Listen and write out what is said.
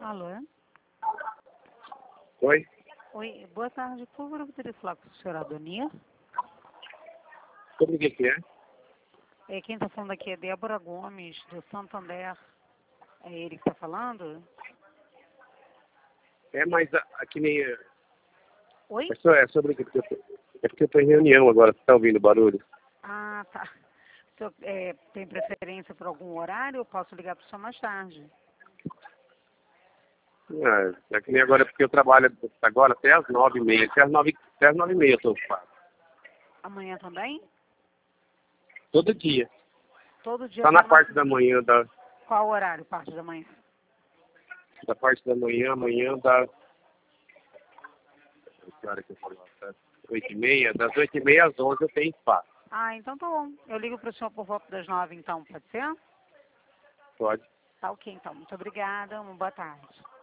Alô? Oi? Oi, boa tarde. Por favor, eu poderia falar com o senhor Adonias? Sobre o que é? Quem está falando aqui é Débora Gomes, do Santander. É ele que está falando? É, mas aqui nem... Oi? É sobre o que? É porque eu estou em reunião agora, você está ouvindo barulho? Ah, tá. O senhor tem preferência por algum horário? Eu posso ligar para o senhor mais tarde. É que nem agora, porque eu trabalho agora até as 9h30. Até as 9h30 eu estou ocupado. Amanhã também? Todo dia. Todo dia Só na até parte da manhã, Qual horário, parte da manhã? da parte da manhã, amanhã das... Que hora que eu falo? Das 8h30. Das 8h30 às 11h eu tenho espaço. Ah, então tá bom. Eu ligo para o senhor por volta das 9, então, pode ser? Pode. Tá ok, então. Muito obrigada. Uma boa tarde.